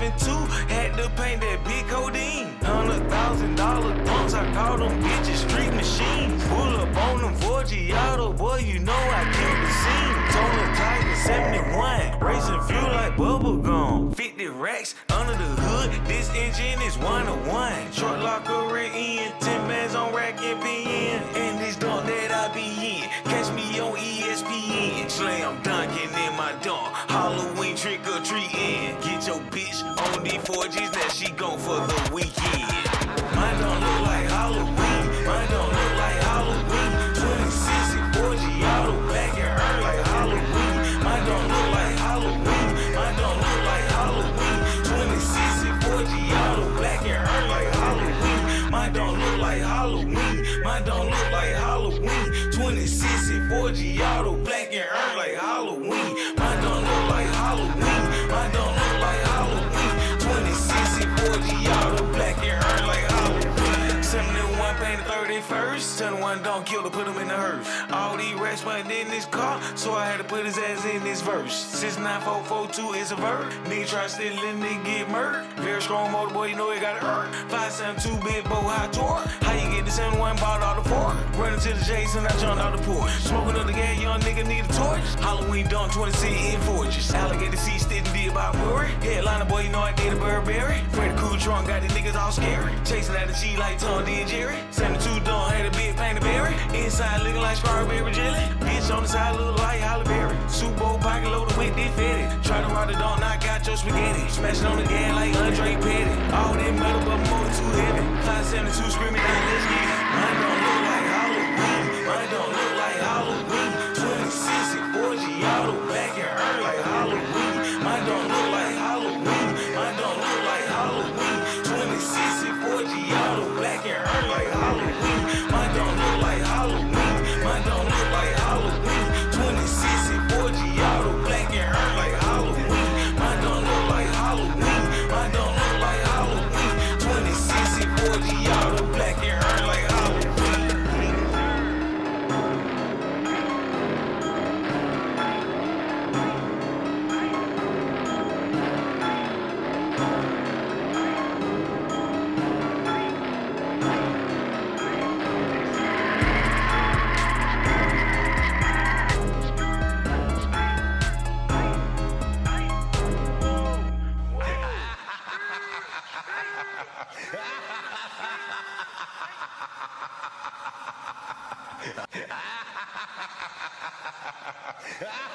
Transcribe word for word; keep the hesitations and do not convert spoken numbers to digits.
seven two, had to paint that big codeine. Hundred thousand dollar dunks, I call them bitches street machines. Pull up on them Forgiato, boy, you know I kill the scene. Total Tiger seventy-one, racing fuel like bubble gum. fifty racks under the hood, this engine is one to one. Short locker rear end, ten bands on rack and pin. And this dunk that I be in, catch me on E S P N. Slam dunking in my dunk, Halloween trick or treating. Get your bitch on these four G's, now she gone for the weekend. Mine don't look like Halloween, mine don't look like Halloween. twenty-six and Forgiato, back and earn like Halloween. Mine don't look like Halloween, mine don't look like Halloween. twenty-six and Forgiato, black and earn like Halloween. Mine don't look like Halloween, mine don't look like Halloween. twenty-six and Forgiato, black and earn like Halloween. Mine don't look like Halloween, mine don't look like Halloween. twenty-six and Forgiato, black and earn like Halloween. seventy-one painted thirty-first, seventy-one don't kill to put him in the hearse. All these rats went in this car, so I had to put his ass in this verse. six nine four four two is a verb. Nigga try stealing, nigga get murdered. Very strong motor, boy, you know it got it hurt. five seven two big bow high torque. How you get the seventy-one bought all the four? Running to the Jason, I jumped out the porch. Smoking up the gas, young nigga need a torch. Halloween dunk, twenty-six in fortress. Alligator seat stitching did about Murray. Headliner, boy, you know I did a Burberry. Freddy Cool trunk, got these niggas all scary. Chasing at the cheese like Tom D and Jerry. seventy-two dunk, had a big painted berry. Inside looking like strawberry jelly. Bitch on the side look like Halle Berry. Super Bowl pocket loaded with this fetty. Try to ride the dunk, knock out your spaghetti. Smashing on the gas like Andre Petty. All that metal, but motor too heavy. five seventy-two screaming out, let's get it. Mine don't look like Halloween. Mine don't look like Halloween. twenty-six and Forgiato, back and earn like Halloween. Mine don't look like Halloween. Mine don't look like Halloween. twenty-six and Forgiato, black and earn like Halloween. Mine don't look like Halloween. Mine don't look like Halloween. twenty-six and Forgiato, black and earn like Halloween. Mine don't look like Halloween. Mine don't look like Halloween. twenty-six and Forgiato, black and earn like Halloween. Ha ha ha ha!